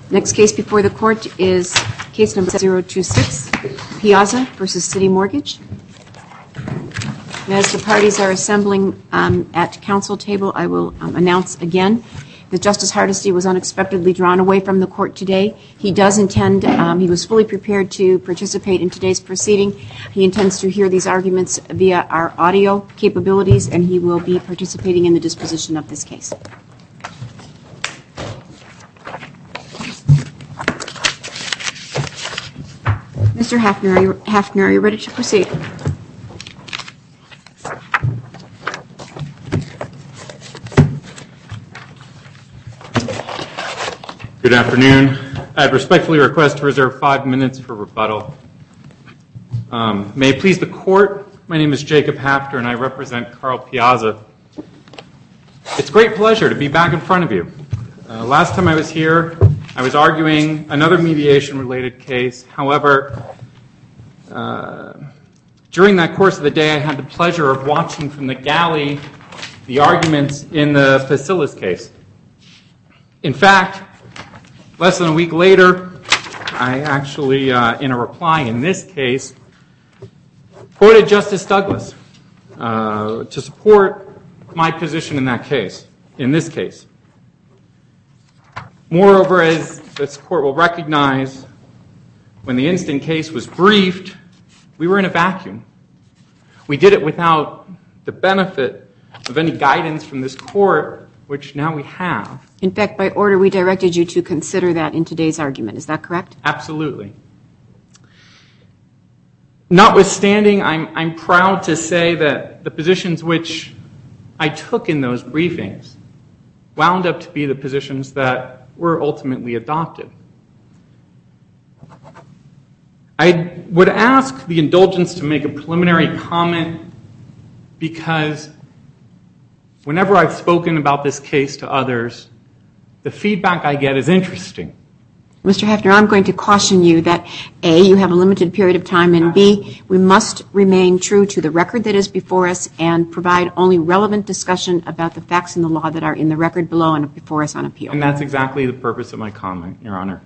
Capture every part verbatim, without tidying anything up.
Next case before the court is case number zero two six, Piazza versus City Mortgage. And as the parties are assembling um, at council table, I will um, announce again that Justice Hardesty was unexpectedly drawn away from the court today. He does intend, um, he was fully prepared to participate in today's proceeding. He intends to hear these arguments via our audio capabilities, and he will be participating in the disposition of this case. Mister Hafner, are you, Hafner, are you ready to proceed? Good afternoon. I'd respectfully request to reserve five minutes for rebuttal. Um, may it please the court, my name is Jacob Hafner and I represent Carl Piazza. It's a great pleasure to be back in front of you. Uh, last time I was here, I was arguing another mediation-related case. However, uh, during that course of the day, I had the pleasure of watching from the galley the arguments in the Facilis case. In fact, less than a week later, I actually, uh, in a reply in this case, quoted Justice Douglas uh, to support my position in that case, in this case. Moreover, as this court will recognize, when the instant case was briefed, we were in a vacuum. We did it without the benefit of any guidance from this court, which now we have. In fact, by order, we directed you to consider that in today's argument. Is that correct? Absolutely. Notwithstanding, I'm, I'm proud to say that the positions which I took in those briefings wound up to be the positions that were ultimately adopted. I would ask the indulgence to make a preliminary comment because whenever I've spoken about this case to others, the feedback I get is interesting. Mister Hafner, I'm going to caution you that A, you have a limited period of time, and B, we must remain true to the record that is before us and provide only relevant discussion about the facts and the law that are in the record below and before us on appeal. And that's exactly the purpose of my comment, Your Honor.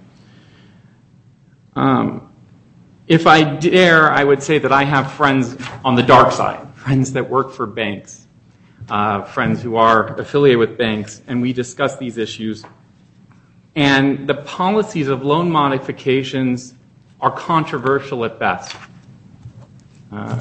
Um, if I dare, I would say that I have friends on the dark side, friends that work for banks. Uh, friends who are affiliated with banks, and we discuss these issues. And the policies of loan modifications are controversial at best. Uh,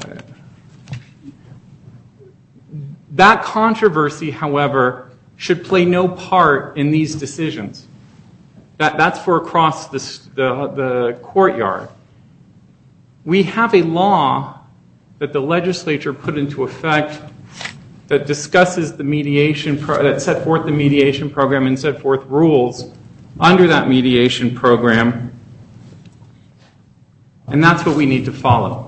that controversy, however, should play no part in these decisions. That, that's for across this, the, the courtyard. We have a law that the legislature put into effect that discusses the mediation, pro- that set forth the mediation program and set forth rules under that mediation program. And that's what we need to follow.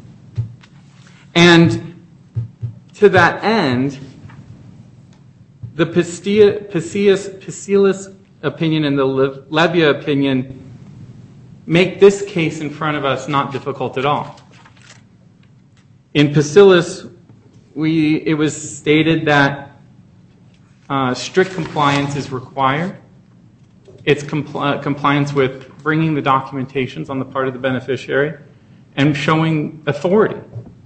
And to that end, the Facilis opinion and the Levia opinion make this case in front of us not difficult at all. In Facilis, We, it was stated that uh, strict compliance is required. It's compl- compliance with bringing the documentations on the part of the beneficiary and showing authority.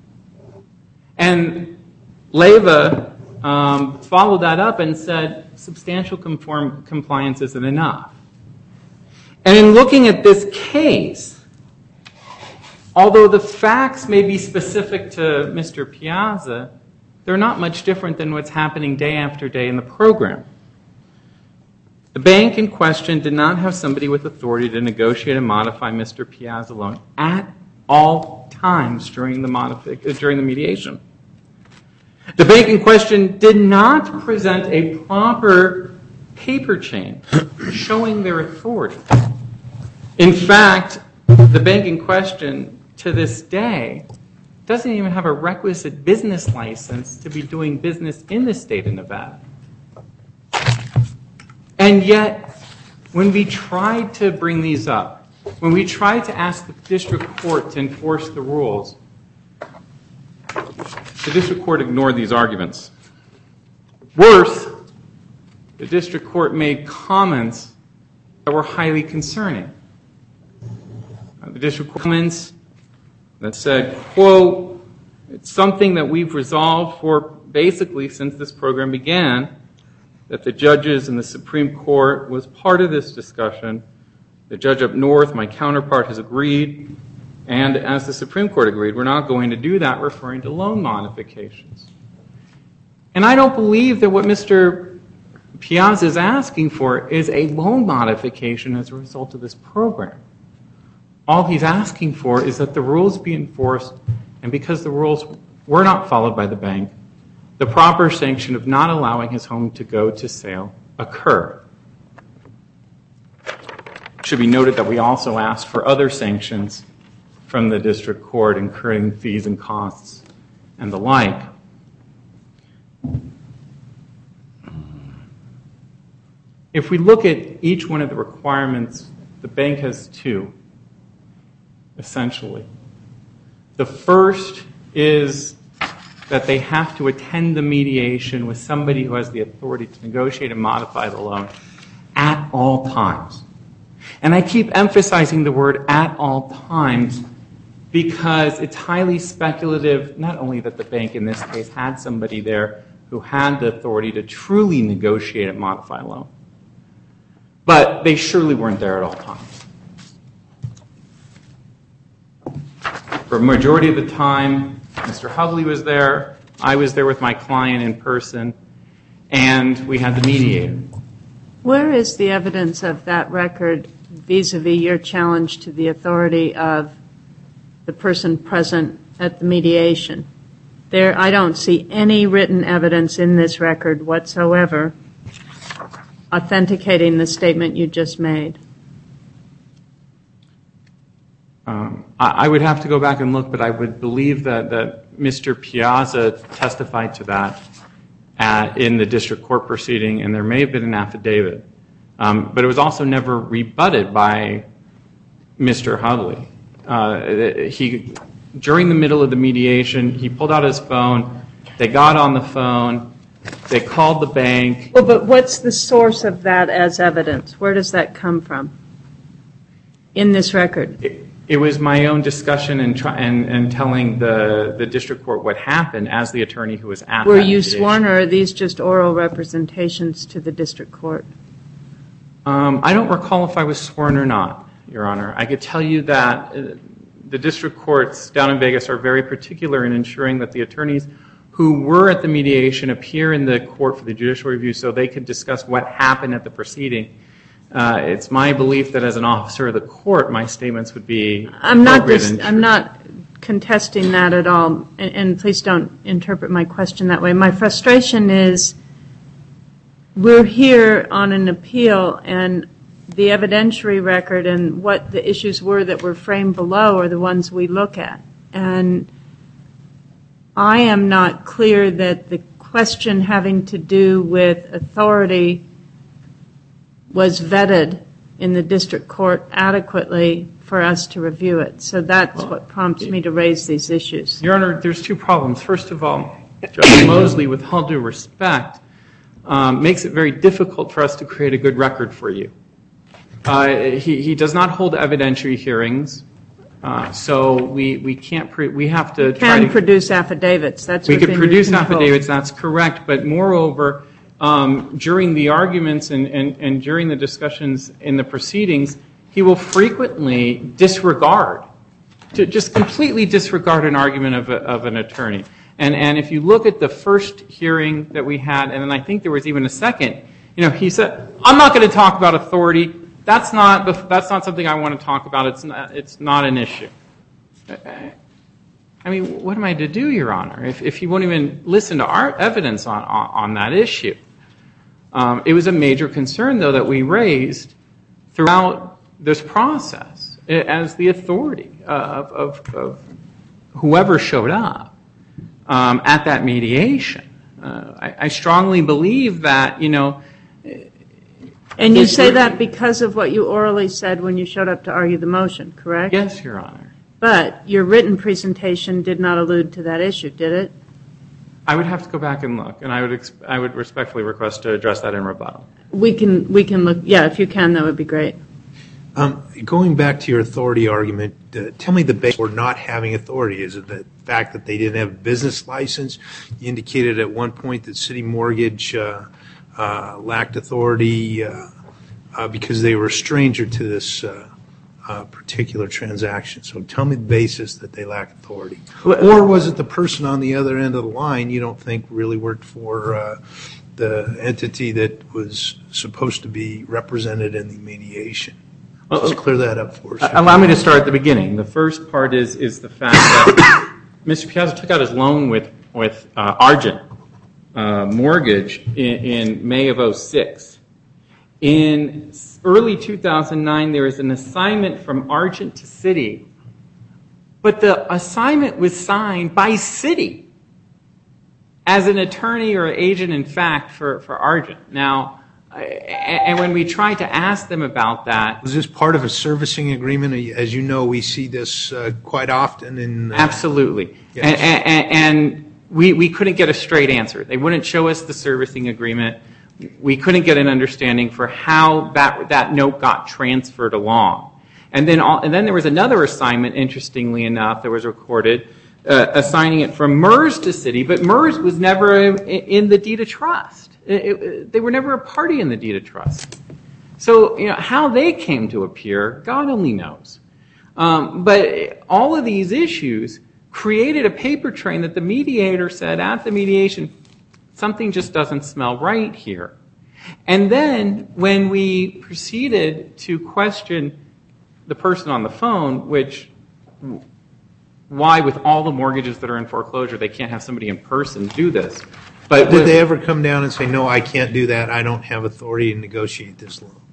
And Leva um, followed that up and said substantial conform- compliance isn't enough. And in looking at this case, although the facts may be specific to Mister Piazza, they're not much different than what's happening day after day in the program. The bank in question did not have somebody with authority to negotiate and modify Mister Piazza loan at all times during the, modific- during the mediation. The bank in question did not present a proper paper chain showing their authority. In fact, the bank in question to this day doesn't even have a requisite business license to be doing business in the state of Nevada. And yet, when we tried to bring these up, when we tried to ask the district court to enforce the rules, the district court ignored these arguments. Worse, the district court made comments that that were highly concerning. Uh, the district court comments that said, quote, it's something that we've resolved for basically since this program began, that the judges in the Supreme Court was part of this discussion. The judge up north, my counterpart, has agreed, and as the Supreme Court agreed, we're not going to do that, referring to loan modifications. And I don't believe that what Mister Piazza is asking for is a loan modification as a result of this program. All he's asking for is that the rules be enforced, and because the rules were not followed by the bank, the proper sanction of not allowing his home to go to sale occur. It should be noted that we also asked for other sanctions from the district court, incurring fees and costs and the like. If we look at each one of the requirements, the bank has two, essentially. The first is that they have to attend the mediation with somebody who has the authority to negotiate and modify the loan at all times. And I keep emphasizing the word at all times because it's highly speculative, not only that the bank in this case had somebody there who had the authority to truly negotiate and modify a loan, but they surely weren't there at all times. For a majority of the time, Mister Hovley was there, I was there with my client in person, and we had the mediator. Where is the evidence of that record vis-a-vis your challenge to the authority of the person present at the mediation? There, I don't see any written evidence in this record whatsoever authenticating the statement you just made. Um, I, I would have to go back and look, but I would believe that, that Mister Piazza testified to that at, in the district court proceeding, and there may have been an affidavit. Um, but it was also never rebutted by Mister Hovley. Uh, he, during the middle of the mediation, he pulled out his phone, they got on the phone, they called the bank. Well, but what's the source of that as evidence? Where does that come from in this record? It, it was my own discussion and, try, and, and telling the, the district court what happened as the attorney who was at Were that you mediation. sworn, or are these just oral representations to the district court? Um, I don't recall if I was sworn or not, Your Honor. I could tell you that uh, the district courts down in Vegas are very particular in ensuring that the attorneys who were at the mediation appear in the court for the judicial review so they could discuss what happened at the proceeding. Uh, it's my belief that as an officer of the court, my statements would be I'm not appropriate dis- and I'm not contesting that at all, and, and please don't interpret my question that way. My frustration is we're here on an appeal, and the evidentiary record and what the issues were that were framed below are the ones we look at. And I am not clear that the question having to do with authority was vetted in the district court adequately for us to review it. So that's what prompts me to raise these issues. Your Honor, there's two problems. First of all, Judge Mosley, with all due respect, um, makes it very difficult for us to create a good record for you. Uh, he, he does not hold evidentiary hearings, uh, so we, we can't, pre- we have to try Can to... produce affidavits. That's We could within your produce control. affidavits, that's correct, but moreover, um, during the arguments and, and, and during the discussions in the proceedings, he will frequently disregard, to just completely disregard an argument of, a, of an attorney. And, and if you look at the first hearing that we had, and then I think there was even a second, you know, he said, I'm not going to talk about authority. That's not, that's not something I want to talk about. It's not, it's not an issue. I mean, what am I to do, Your Honor, if, if he won't even listen to our evidence on, on, on that issue? Um, it was a major concern, though, that we raised throughout this process as the authority of, of, of whoever showed up um, at that mediation. Uh, I, I strongly believe that, you know... And you say that because of what you orally said when you showed up to argue the motion, correct? Yes, Your Honor. But your written presentation did not allude to that issue, did it? I would have to go back and look, and I would ex- I would respectfully request to address that in rebuttal. We can, we can look, yeah, if you can, that would be great. Um, going back to your authority argument, uh, tell me the basis for not having authority. Is it the fact that they didn't have a business license? You indicated at one point that City Mortgage uh, uh, lacked authority uh, uh, because they were a stranger to this uh, uh, particular transaction. So tell me the basis that they lack authority. Or was it the person on the other end of the line you don't think really worked for uh, the entity that was supposed to be represented in the mediation? Let's clear that up for us. Allow me to start at the beginning. The first part is is the fact that Mister Piazza took out his loan with with uh, Argent uh, Mortgage in, in May of oh six. In early two thousand nine, there was an assignment from Argent to Citi, but the assignment was signed by Citi as an attorney or agent in fact for, for Argent. Now, and when we tried to ask them about that... Was this part of a servicing agreement? As you know, we see this uh, quite often in... Uh, Absolutely. Yes. And, and, and we, we couldn't get a straight answer. They wouldn't show us the servicing agreement. We couldn't get an understanding for how that, that note got transferred along. And then, all, and then there was another assignment, interestingly enough, that was recorded, uh, assigning it from MERS to Citi, but MERS was never in the deed of trust. It, it, they were never a party in the deed of trust. So, you know, how they came to appear, God only knows. Um, but all of these issues created a paper trail that the mediator said at the mediation, something just doesn't smell right here. And then when we proceeded to question the person on the phone, which, why with all the mortgages that are in foreclosure, they can't have somebody in person do this. But Did they ever come down and say, no, I can't do that, I don't have authority to negotiate this loan?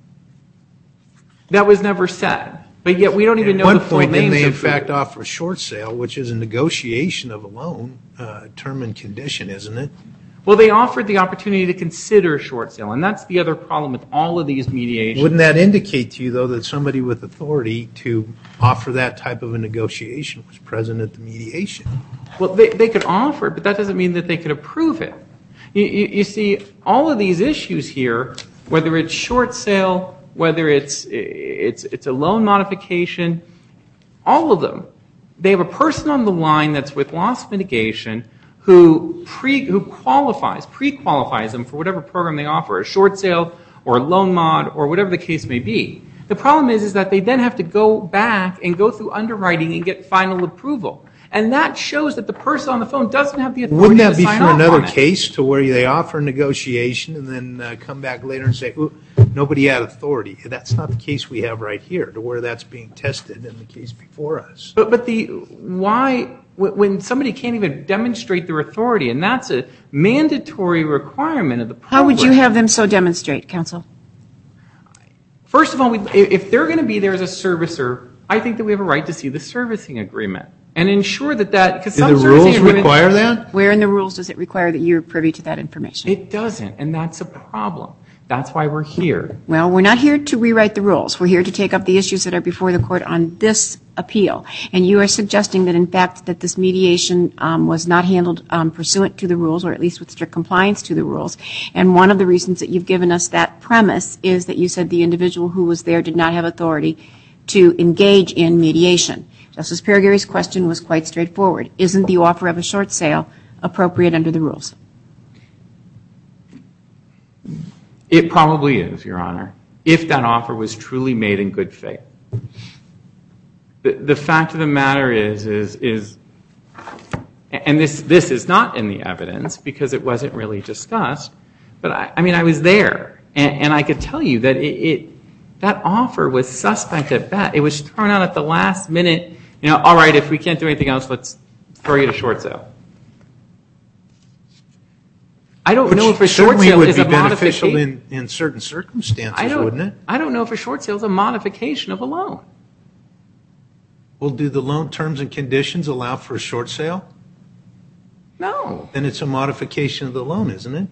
That was never said. But yet we don't even At know one the full point, didn't names they in of fact who- offer a short sale, which is a negotiation of a loan, uh, term and condition, isn't it? Well, they offered the opportunity to consider a short sale, and that's the other problem with all of these mediations. Wouldn't that indicate to you, though, that somebody with authority to offer that type of a negotiation was present at the mediation? Well, they, they could offer it, but that doesn't mean that they could approve it. You, you, you see, all of these issues here, whether it's short sale, whether it's, it's, it's a loan modification, all of them, they have a person on the line that's with loss mitigation who pre, who qualifies, pre-qualifies them for whatever program they offer, a short sale or a loan mod or whatever the case may be. The problem is, is that they then have to go back and go through underwriting and get final approval. And that shows that the person on the phone doesn't have the authority Wouldn't that to be sign for off another on it. case to where they offer negotiation and then uh, come back later and say, ooh, nobody had authority? That's not the case we have right here, to where that's being tested in the case before us. But, but the, why, when somebody can't even demonstrate their authority, and that's a mandatory requirement of the program. How would you have them so demonstrate, counsel? First of all, we, if they're going to be there as a servicer, I think that we have a right to see the servicing agreement and ensure that that, because Do some the servicing rules agreement- require that? Where in the rules does it require that you're privy to that information? It doesn't, and that's a problem. That's why we're here. Well, we're not here to rewrite the rules. We're here to take up the issues that are before the court on this appeal. And you are suggesting that, in fact, that this mediation um, was not handled um, pursuant to the rules, or at least with strict compliance to the rules. And one of the reasons that you've given us that premise is that you said the individual who was there did not have authority to engage in mediation. Justice Perrigary's question was quite straightforward. Isn't the offer of a short sale appropriate under the rules? It probably is, Your Honor, if that offer was truly made in good faith. The, the fact of the matter is, is, is and this, this is not in the evidence because it wasn't really discussed, but I, I mean, I was there, and, and I could tell you that it, it, that offer was suspect at best. It was thrown out at the last minute, you know, all right, if we can't do anything else, let's throw you to short sale. I don't know if a short Certainly sale would is be a beneficial modification. in, in certain circumstances, I don't, wouldn't it? I don't know if a short sale is a modification of a loan. Well, do the loan terms and conditions allow for a short sale? No. Then it's a modification of the loan, isn't it?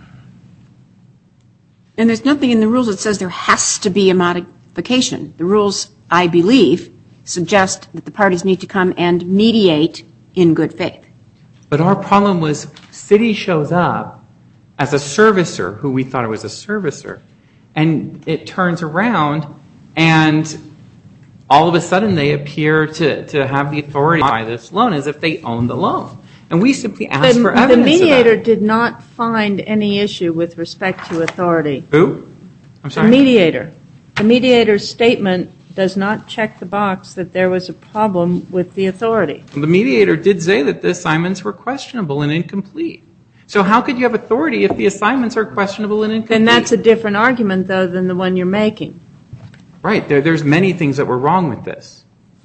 And there's nothing in the rules that says there has to be a modification. The rules, I believe, suggest that the parties need to come and mediate in good faith. But our problem was city shows up as a servicer, who we thought it was a servicer, and it turns around and all of a sudden they appear to, to have the authority to buy this loan as if they own the loan. And we simply asked The, for the evidence mediator of that. did not find any issue with respect to authority. Who? I'm The sorry? mediator. The mediator's statement does not check the box that there was a problem with the authority. The mediator did say that the assignments were questionable and incomplete. So how could you have authority if the assignments are questionable and incomplete? Then that's a different argument, though, than the one you're making. Right. There, there's many things that were wrong with this.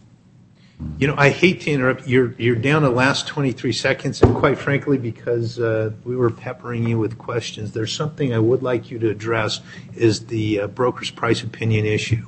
You know, I hate to interrupt. You're you're down to the last twenty-three seconds, and quite frankly, because uh, we were peppering you with questions, there's something I would like you to address is the uh, broker's price opinion issue,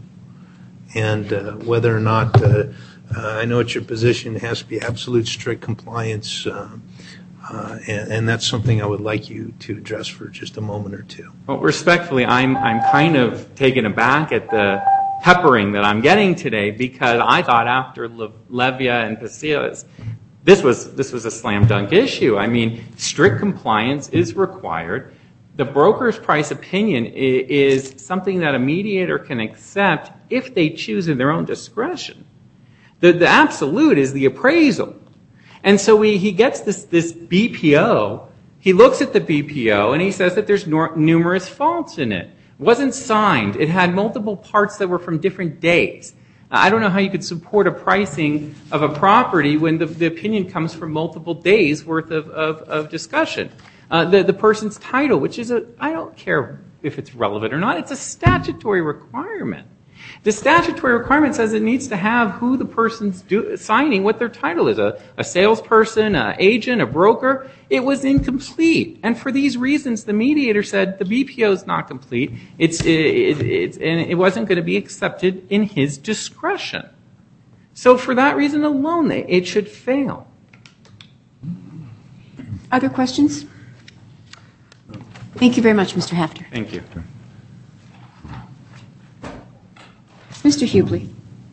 and uh, whether or not uh, uh, I know it's your position it has to be absolute strict compliance, uh, uh, and, and that's something I would like you to address for just a moment or two. Well, respectfully, I'm I'm kind of taken aback at the peppering that I'm getting today, because I thought after Le- Levia and Pasillas, this was this was a slam dunk issue. I mean, strict compliance is required. The broker's price opinion is, is something that a mediator can accept if they choose in their own discretion. The, the absolute is the appraisal. And so we, he gets this, this B P O, he looks at the B P O, and he says that there's nor- numerous faults in it. It wasn't signed. It had multiple parts that were from different days. I don't know how you could support a pricing of a property when the, the opinion comes from multiple days worth of, of, of discussion. Uh, the, the person's title, which is a, I don't care if it's relevant or not, it's a statutory requirement. The statutory requirement says it needs to have who the person's do, signing, what their title is, a, a salesperson, an agent, a broker. It was incomplete. And for these reasons, the mediator said the B P O is not complete, it's, it, it, it's, and it wasn't going to be accepted in his discretion. So for that reason alone, it should fail. Other questions? Thank you very much, Mister Hafter. Thank you. Mister Hubley.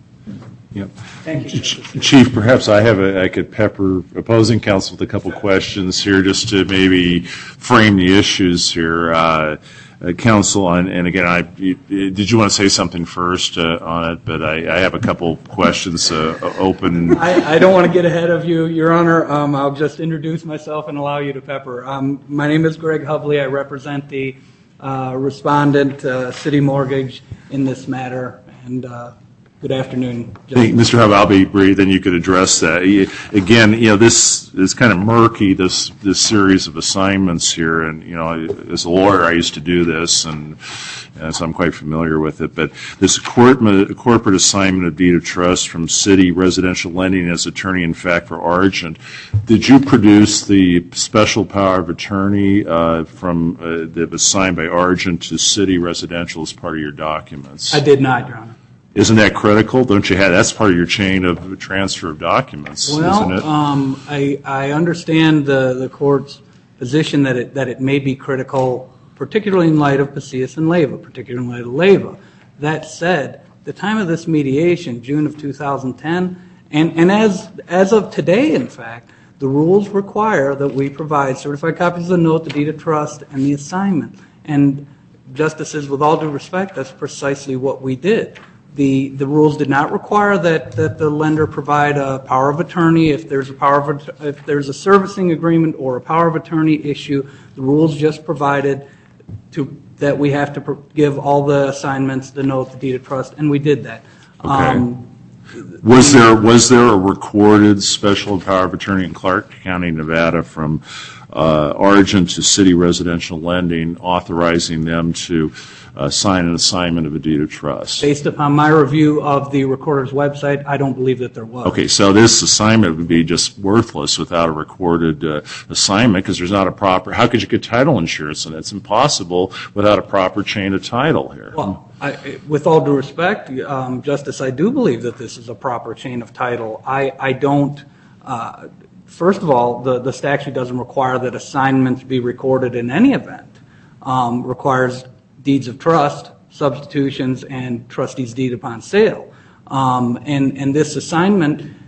Yep. Thank you, Chief. Perhaps I have a, I could pepper opposing counsel with a couple questions here, just to maybe frame the issues here. Uh, uh, counsel, on, and again, I you, did you want to say something first uh, on it? But I, I have a couple questions uh, open. I, I don't want to get ahead of you, Your Honor. Um, I'll just introduce myself and allow you to pepper. Um, my name is Greg Hubley. I represent the uh, respondent, uh, City Mortgage, in this matter. And uh, good afternoon, Hey, Mister Hub, I'll be brief, then you could address that. Again, you know, this is kind of murky, this this series of assignments here, and, you know, as a lawyer, I used to do this, and, and so I'm quite familiar with it. But this corporate, corporate assignment of deed of trust from City Residential Lending as attorney, in fact, for Argent, did you produce the special power of attorney uh, from uh, that was signed by Argent to City Residential as part of your documents? I did not, Your Honor. Isn't that critical? Don't you have, that's part of your chain of transfer of documents, well, isn't it? Um, I, I understand the, the court's position that it, that it may be critical, particularly in light of Pasillas and Leyva, particularly in light of Leyva. That said, the time of this mediation, June of two thousand ten, and, and as, as of today, in fact, the rules require that we provide certified copies of the note, the deed of trust, and the assignment. And, Justices, with all due respect, that's precisely what we did. The, the rules did not require that, that the lender provide a power of attorney if there's a power of, if there's a servicing agreement or a power of attorney issue. The rules just provided to that we have to pr- give all the assignments, the note, the deed of trust, and we did that. Okay. Um, Was there was there a recorded special power of attorney in Clark County, Nevada, from uh, Argent to City Residential Lending, authorizing them to uh, sign an assignment of a deed of trust? Based upon my review of the recorder's website, I don't believe that there was. Okay, so this assignment would be just worthless without a recorded uh, assignment, because there's not a proper. How could you get title insurance? And it's impossible without a proper chain of title here. Well, I, with all due respect, um, Justice, I do believe that this is a proper chain of title. I, I don't, uh, first of all, the, the statute doesn't require that assignments be recorded in any event. Um, requires deeds of trust, substitutions, and trustee's deed upon sale. Um, and, and this assignment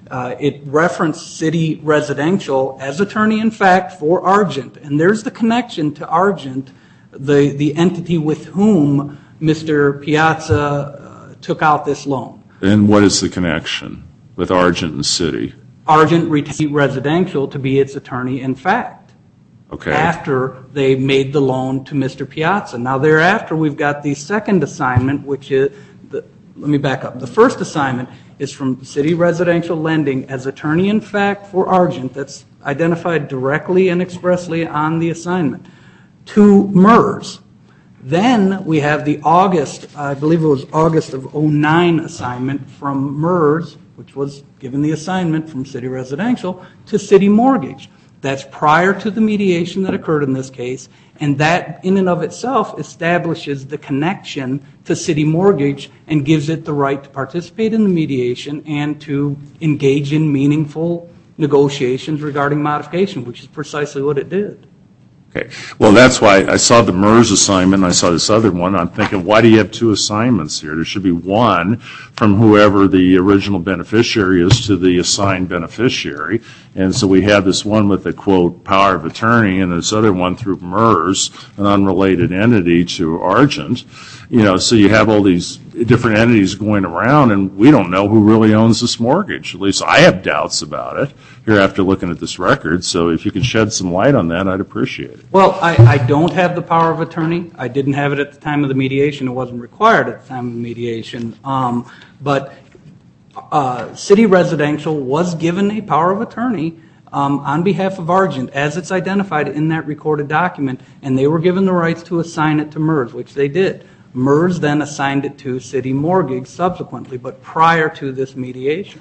uh, it referenced City Residential as attorney-in-fact for Argent. And there's the connection to Argent, the, the entity with whom Mister Piazza uh, took out this loan. And what is the connection with Argent and City? Argent retained Residential to be its attorney-in-fact. Okay. After they made the loan to Mister Piazza. Now, thereafter, we've got the second assignment, which is, the, let me back up. The first assignment is from City Residential Lending as attorney-in-fact for Argent, that's identified directly and expressly on the assignment, to MERS. Then we have the August, I believe it was August of oh nine assignment from MERS, which was given the assignment from City Residential to City Mortgage. That's prior to the mediation that occurred in this case, and that in and of itself establishes the connection to City Mortgage and gives it the right to participate in the mediation and to engage in meaningful negotiations regarding modification, which is precisely what it did. Okay. Well, that's why I saw the MERS assignment and I saw this other one. I'm thinking, why do you have two assignments here? There should be one from whoever the original beneficiary is to the assigned beneficiary. And so we have this one with the, quote, power of attorney, and this other one through MERS, an unrelated entity to Argent. You know, so you have all these different entities going around, and we don't know who really owns this mortgage. At least I have doubts about it here after looking at this record. So if you could shed some light on that, I'd appreciate it. Well, I, I don't have the power of attorney. I didn't have it at the time of the mediation. It wasn't required at the time of the mediation. Um, but uh, City Residential was given a power of attorney um, on behalf of Argent, as it's identified in that recorded document, and they were given the rights to assign it to MERS, which they did. MERS then assigned it to City Mortgage subsequently, but prior to this mediation.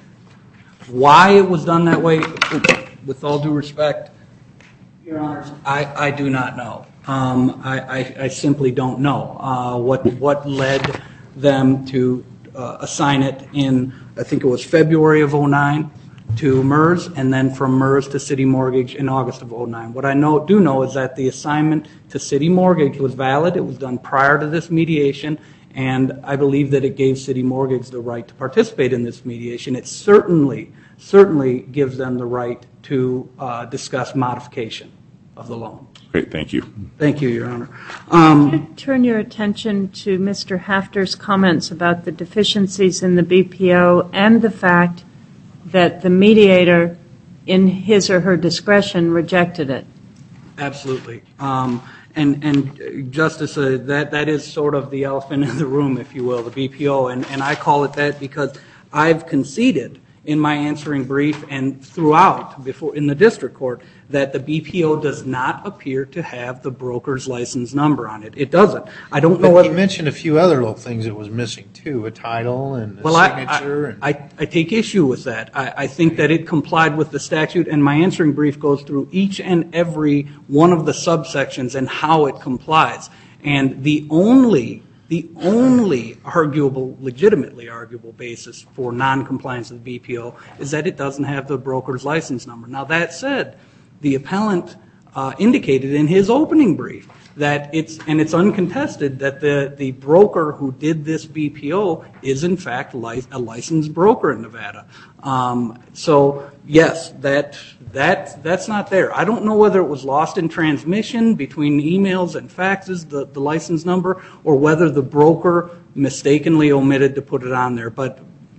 Why it was done that way, with all due respect, Your Honors, I, I do not know. Um, I, I, I simply don't know uh, what what led them to uh, assign it in, I think it was February of oh nine to MERS, and then from MERS to City Mortgage in August of oh nine. What I know, do know is that the assignment to City Mortgage was valid. It was done prior to this mediation, and I believe that it gave City Mortgage the right to participate in this mediation. It certainly, certainly gives them the right to uh, discuss modification of the loan. Great, thank you. Thank you, Your Honor. Um, Could you turn your attention to Mister Hafter's comments about the deficiencies in the B P O and the fact that the mediator, in his or her discretion, rejected it? Absolutely. Um, and, and Justice, uh, that, that is sort of the elephant in the room, if you will, the B P O. And, and I call it that because I've conceded in my answering brief and throughout before in the district court that the B P O does not appear to have the broker's license number on it. It doesn't. I don't know But whether... he mentioned a few other little things that was missing, too, a title and a Well, I, signature. I, and I, I take issue with that. I, I think that it complied with the statute, and my answering brief goes through each and every one of the subsections and how it complies. And the only, the only arguable, legitimately arguable basis for noncompliance of the B P O is that it doesn't have the broker's license number. Now, that said, the appellant uh, indicated in his opening brief that it's, and it's uncontested, that the, the broker who did this B P O is in fact li- a licensed broker in Nevada. Um, so yes, that, that, that's not there. I don't know whether it was lost in transmission between emails and faxes, the, the license number, or whether the broker mistakenly omitted to put it on there. But,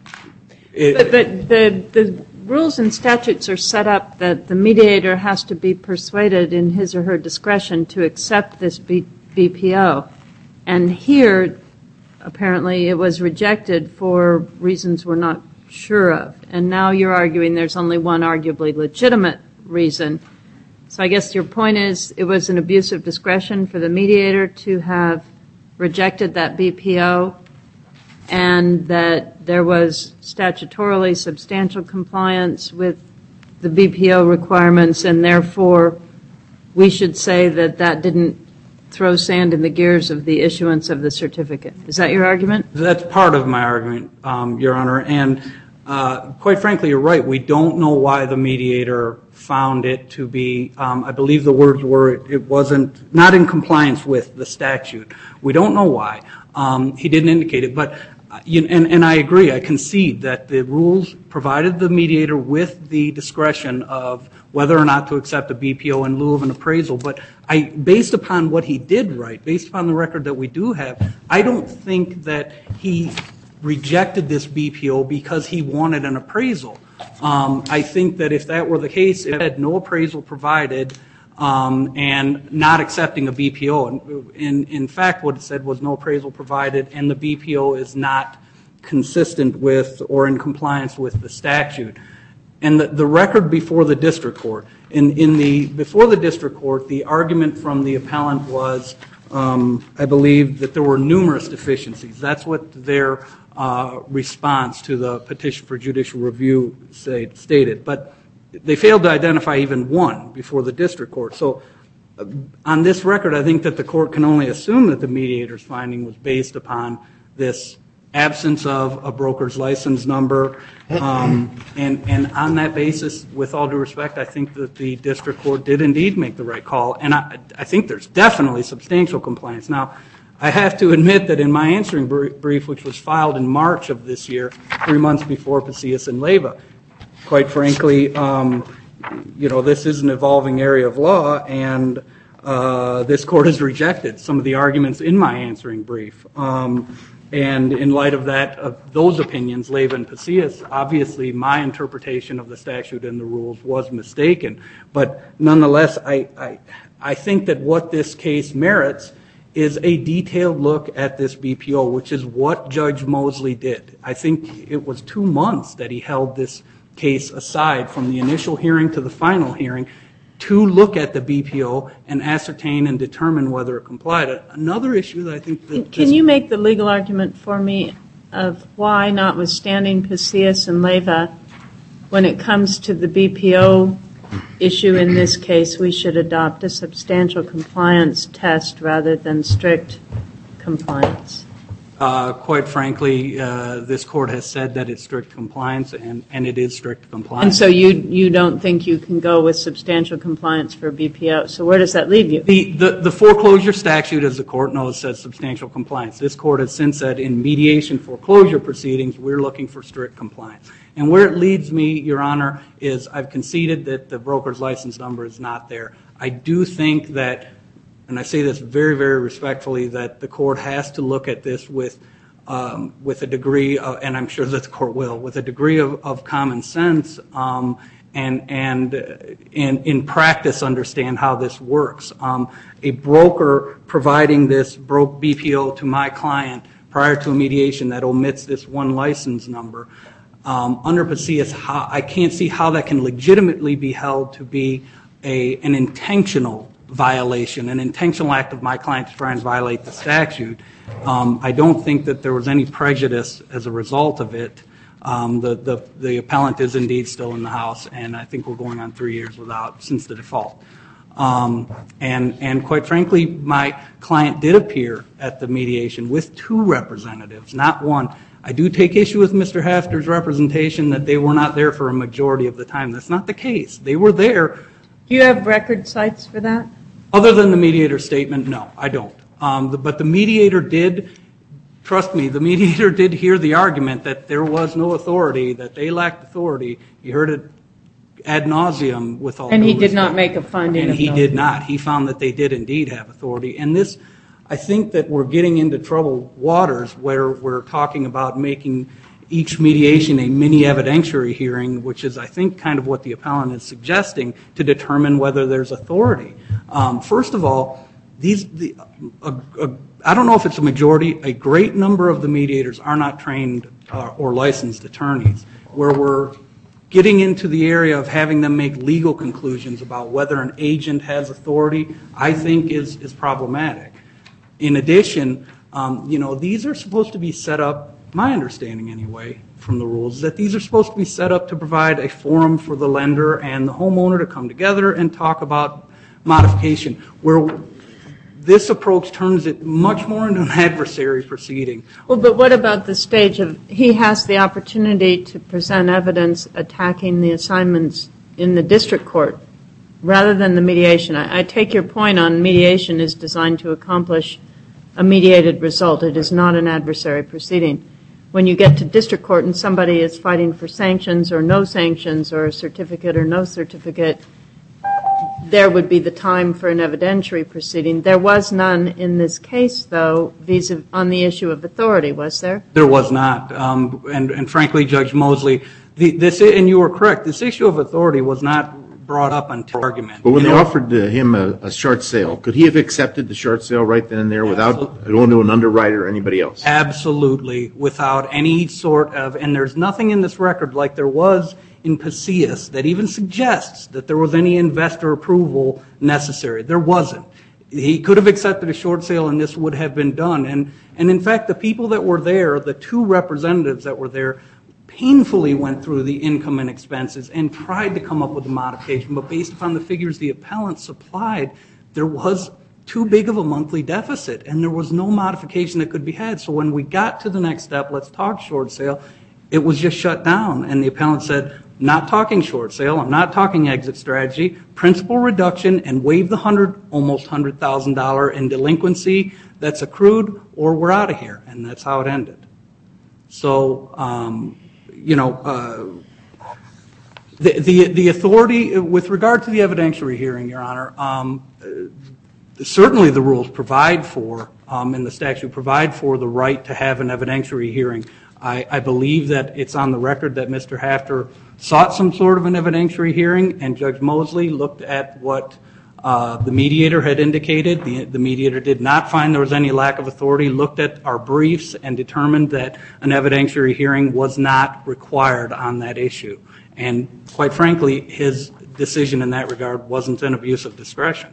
it, But, but the, the rules and statutes are set up that the mediator has to be persuaded in his or her discretion to accept this B, BPO. And here, apparently, it was rejected for reasons we're not sure of. And now you're arguing there's only one arguably legitimate reason. So I guess your point is it was an abuse of discretion for the mediator to have rejected that B P O, and that there was statutorily substantial compliance with the B P O requirements, and therefore we should say that that didn't throw sand in the gears of the issuance of the certificate. Is that your argument? That's part of my argument, um, Your Honor. And uh, quite frankly, you're right. We don't know why the mediator found it to be, um, I believe the words were, it, it wasn't, not in compliance with the statute. We don't know why. Um, he didn't indicate it. But you, and, and I agree, I concede that the rules provided the mediator with the discretion of whether or not to accept a B P O in lieu of an appraisal. But I, based upon what he did write, based upon the record that we do have, I don't think that he rejected this B P O because he wanted an appraisal. Um, I think that if that were the case, it had no appraisal provided um, and not accepting a B P O. And in, in fact, what it said was no appraisal provided, and the B P O is not consistent with or in compliance with the statute. And the, the record before the district court, in, in the before the district court, the argument from the appellant was, um, I believe, that there were numerous deficiencies. That's what their uh, response to the petition for judicial review say, stated. But they failed to identify even one before the district court. So uh, on this record, I think that the court can only assume that the mediator's finding was based upon this absence of a broker's license number. Um, and, and on that basis, with all due respect, I think that the district court did indeed make the right call. And I, I think there's definitely substantial compliance. Now, I have to admit that in my answering brief, which was filed in March of this year, three months before Pasillas and Leyva, quite frankly, um, you know, this is an evolving area of law, and uh, this court has rejected some of the arguments in my answering brief. Um, and in light of that, of those opinions, Leyva and Pasillas, obviously my interpretation of the statute and the rules was mistaken. But nonetheless, I, I, I think that what this case merits is a detailed look at this B P O, which is what Judge Mosley did. I think it was two months that he held this case aside from the initial hearing to the final hearing to look at the B P O and ascertain and determine whether it complied. Another issue that I think that Can you make the legal argument for me of why, notwithstanding Pasillas and Leyva, when it comes to the B P O issue in this case, we should adopt a substantial compliance test rather than strict compliance? Uh, quite frankly, uh, this court has said that it's strict compliance, and, and it is strict compliance. And so you you don't think you can go with substantial compliance for B P O. So where does that leave you? The, the, the foreclosure statute, as the court knows, says substantial compliance. This court has since said in mediation foreclosure proceedings, we're looking for strict compliance. And where it leads me, Your Honor, is I've conceded that the broker's license number is not there. I do think that, and I say this very, very respectfully, that the court has to look at this with um, with a degree, of, and I'm sure that the court will, with a degree of, of common sense um, and and in, in practice understand how this works. Um, a broker providing this broke B P O to my client prior to a mediation that omits this one license number, um, under Pasillas, how, I can't see how that can legitimately be held to be a an intentional violation, an intentional act of my client to try and violate the statute. Um, I don't think that there was any prejudice as a result of it. Um, the, the, the appellant is indeed still in the house, and I think we're going on three years without, since the default. Um, and, and quite frankly, my client did appear at the mediation with two representatives, not one. I do take issue with Mister Hafter's representation that they were not there for a majority of the time. That's not the case. They were there. Do you have record sites for that? Other than the mediator's statement, no, I don't. Um, the, but the mediator did, trust me, the mediator did hear the argument that there was no authority, that they lacked authority. He heard it ad nauseum with all And he due did not respect. make a finding And of he no did not. He found that they did indeed have authority. And this, I think that we're getting into troubled waters where we're talking about making each mediation a mini evidentiary hearing, which is, I think, kind of what the appellant is suggesting to determine whether there's authority. Um, first of all, these, the, uh, uh, I don't know if it's a majority, a great number of the mediators are not trained uh, or licensed attorneys, where we're getting into the area of having them make legal conclusions about whether an agent has authority, I think is, is problematic. In addition, um, you know, these are supposed to be set up, my understanding anyway, from the rules, is that these are supposed to be set up to provide a forum for the lender and the homeowner to come together and talk about modification, where this approach turns it much more into an adversary proceeding. Well, but what about the stage of, he has the opportunity to present evidence attacking the assignments in the district court rather than the mediation. I, I take your point on mediation is designed to accomplish a mediated result. It is not an adversary proceeding. when you get to district court and somebody is fighting for sanctions or no sanctions or a certificate or no certificate, there would be the time for an evidentiary proceeding. There was none in this case, though, vis-a- on the issue of authority, was there? There was not. Um, and, and frankly, Judge Mosley, the, this, and you were correct, this issue of authority was not brought up until argument. But when they offered to him a, a short sale, could he have accepted the short sale right then and there without going to an underwriter or anybody else? Absolutely, without any sort of, and there's nothing in this record like there was in Pasillas that even suggests that there was any investor approval necessary. There wasn't. He could have accepted a short sale and this would have been done. And, and in fact, the people that were there, the two representatives that were there, painfully went through the income and expenses and tried to come up with a modification. But based upon the figures the appellant supplied, there was too big of a monthly deficit and there was no modification that could be had. So when we got to the next step, let's talk short sale, it was just shut down. And the appellant said, not talking short sale, I'm not talking exit strategy, principal reduction, and waive the hundred, almost one hundred thousand dollars in delinquency that's accrued, or we're out of here. And that's how it ended. So, um, you know, uh, the, the the authority, with regard to the evidentiary hearing, Your Honor, um, uh, certainly the rules provide for, um, and the statute provide for the right to have an evidentiary hearing. I, I believe that it's on the record that Mister Hafter sought some sort of an evidentiary hearing, and Judge Mosley looked at what uh, the mediator had indicated. The, the mediator did not find there was any lack of authority, looked at our briefs, and determined that an evidentiary hearing was not required on that issue. And quite frankly, his decision in that regard wasn't an abuse of discretion.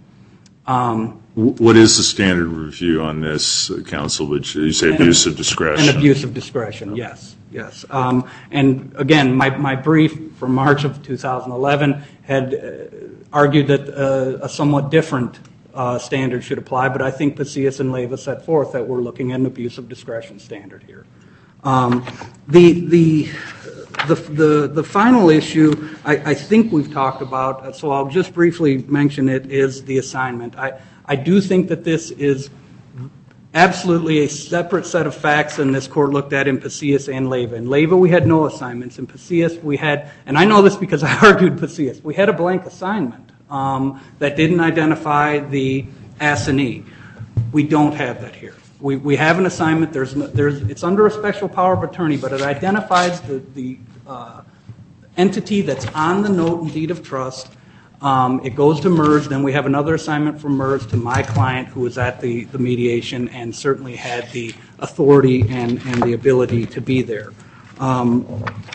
Um, What is the standard review on this, uh, counsel? Would you say abuse of discretion? An abuse of discretion, yes, yes. Um, and again, my, my brief from March of two thousand eleven had uh, argued that uh, a somewhat different uh, standard should apply, but I think Pasillas and Leyva set forth that we're looking at an abuse of discretion standard here. Um, the, the, the, the, the final issue I, I think we've talked about, so I'll just briefly mention it, is the assignment. I, I do think that this is absolutely a separate set of facts than this court looked at in Pasillas and Leyva. In Leyva, we had no assignments. In Pasillas, we had, and I know this because I argued Pasillas, we had a blank assignment um, that didn't identify the assignee. We don't have that here. We, we have an assignment. There's, there's, it's under a special power of attorney, but it identifies the, the uh, entity that's on the note and deed of trust. Um, it goes to MERS. Then we have another assignment from MERS to my client who was at the, the mediation and certainly had the authority and, and the ability to be there. Um,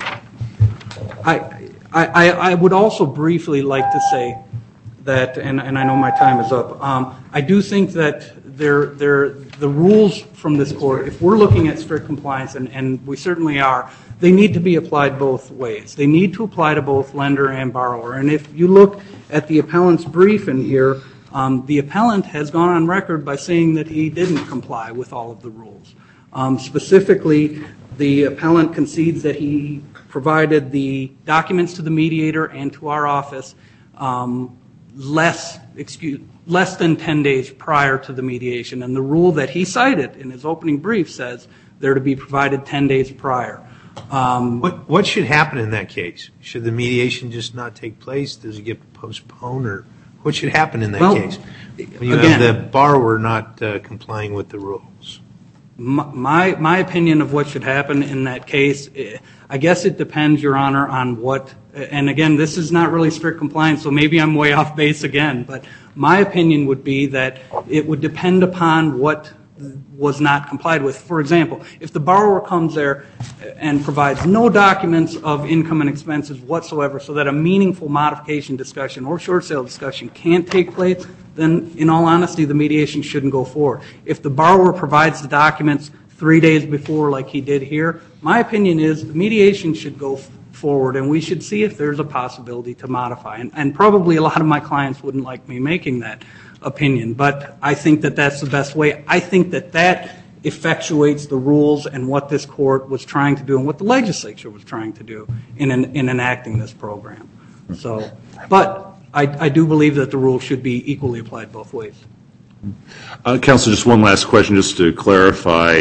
I, I, I would also briefly like to say that, and, and I know my time is up, um, I do think that there, there, the rules from this court, if we're looking at strict compliance, and, and we certainly are, they need to be applied both ways. They need to apply to both lender and borrower. And if you look at the appellant's brief in here, um, the appellant has gone on record by saying that he didn't comply with all of the rules. Um, specifically, the appellant concedes that he provided the documents to the mediator and to our office um, less, excuse, less than ten days prior to the mediation. And the rule that he cited in his opening brief says they're to be provided ten days prior. Um, What, what should happen in that case? Should the mediation just not take place? Does it get postponed? Or what should happen in that Well, case? When you again- have the borrower not uh, complying with the rules. My, my opinion of what should happen in that case, I guess it depends, Your Honor, on what, and again, this is not really strict compliance, so maybe I'm way off base again, but my opinion would be that it would depend upon what was not complied with. For example, if the borrower comes there and provides no documents of income and expenses whatsoever so that a meaningful modification discussion or short sale discussion can't take place, then in all honesty, the mediation shouldn't go forward. If the borrower provides the documents three days before like he did here, my opinion is the mediation should go forward and we should see if there's a possibility to modify. And, and probably a lot of my clients wouldn't like me making that opinion, but I think that that's the best way. I think that that effectuates the rules and what this court was trying to do and what the legislature was trying to do in, an, in enacting this program. So, but I, I do believe that the rules should be equally applied both ways. Uh, Counsel, just one last question, just to clarify.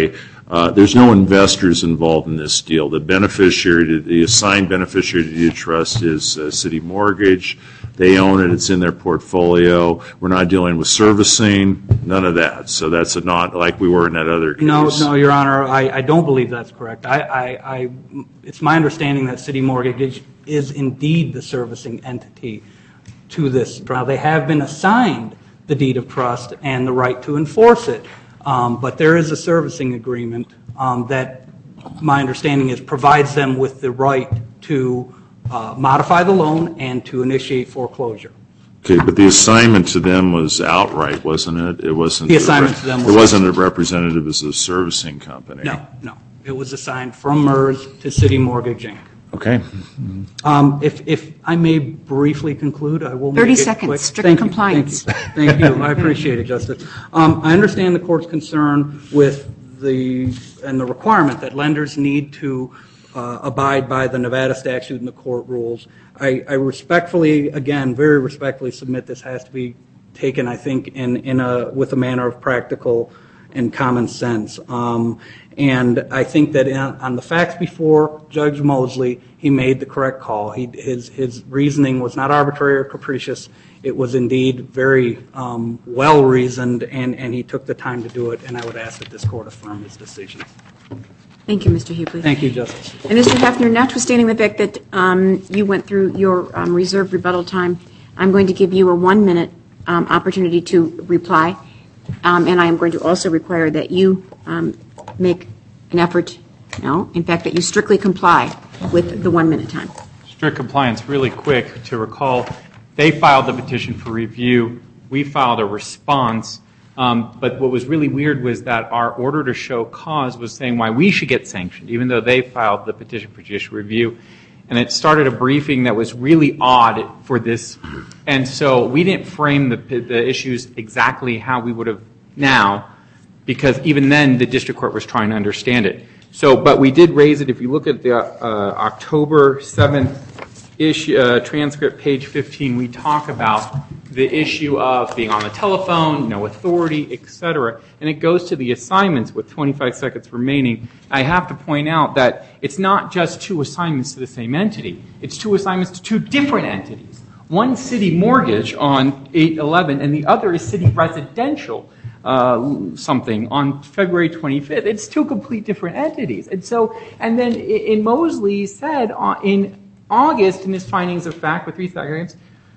Uh, there's no investors involved in this deal. The beneficiary, the assigned beneficiary to the trust is uh, City Mortgage. They own it. It's in their portfolio. We're not dealing with servicing, none of that. So that's a not like we were in that other case. No, no, Your Honor, I, I don't believe that's correct. I, I, I, it's my understanding that City Mortgage is indeed the servicing entity to this. Now, they have been assigned the deed of trust and the right to enforce it, um, but there is a servicing agreement um, that, my understanding is, provides them with the right to Uh, modify the loan and to initiate foreclosure. Okay, but the assignment to them was outright, wasn't it? It wasn't. The assignment to them was It wasn't a representative as a servicing company. No, no. It was assigned from MERS to City Mortgage, Incorporated. Okay. Um, if, if I may briefly conclude, I will thirty make it seconds, quick. strict Thank you, compliance. Thank you. Thank you. I appreciate it, Justice. Um, I understand the court's concern with the and the requirement that lenders need to uh, abide by the Nevada statute and the court rules. I, I respectfully, again, very respectfully submit this has to be taken, I think, in in a with a manner of practical and common sense. Um, and I think that in, on the facts before Judge Mosley, he made the correct call. He, his, his reasoning was not arbitrary or capricious. It was indeed very um, well-reasoned, and, and he took the time to do it, and I would ask that this court affirm his decision. Thank you, Mister Hughley. Thank you, Justice. And Mister Heffner, notwithstanding the fact that um, you went through your um, reserved rebuttal time, I'm going to give you a one-minute um, opportunity to reply. Um, and I am going to also require that you um, make an effort, no, in fact, that you strictly comply with the one-minute time. Strict compliance, really quick to recall, they filed the petition for review. We filed a response. Um, but what was really weird was that our order to show cause was saying why we should get sanctioned, even though they filed the petition for judicial review. And it started a briefing that was really odd for this. And so we didn't frame the, the issues exactly how we would have now, because even then the district court was trying to understand it. So, but we did raise it. If you look at the uh, October seventh issue, uh, transcript, page fifteen, we talk about the issue of being on the telephone, no authority, et cetera. And it goes to the assignments with twenty-five seconds remaining. I have to point out that it's not just two assignments to the same entity. It's two assignments to two different entities. One City Mortgage on eight eleven, and the other is City Residential uh, something on February twenty-fifth. It's two complete different entities. And so, and then in Mosley said uh, in August in his findings of fact with three seconds,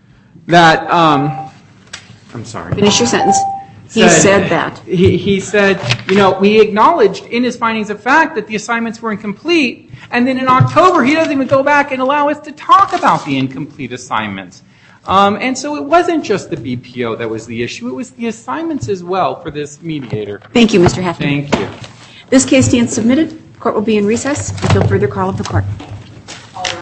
that, um, I'm sorry. Finish your sentence. He said, said that. He, he said, you know, we acknowledged in his findings of fact that the assignments were incomplete, and then in October he doesn't even go back and allow us to talk about the incomplete assignments. Um, and so it wasn't just the B P O that was the issue, it was the assignments as well for this mediator. Thank you, Mister Heffner. Thank you. This case stands submitted. Court will be in recess until further call of the court.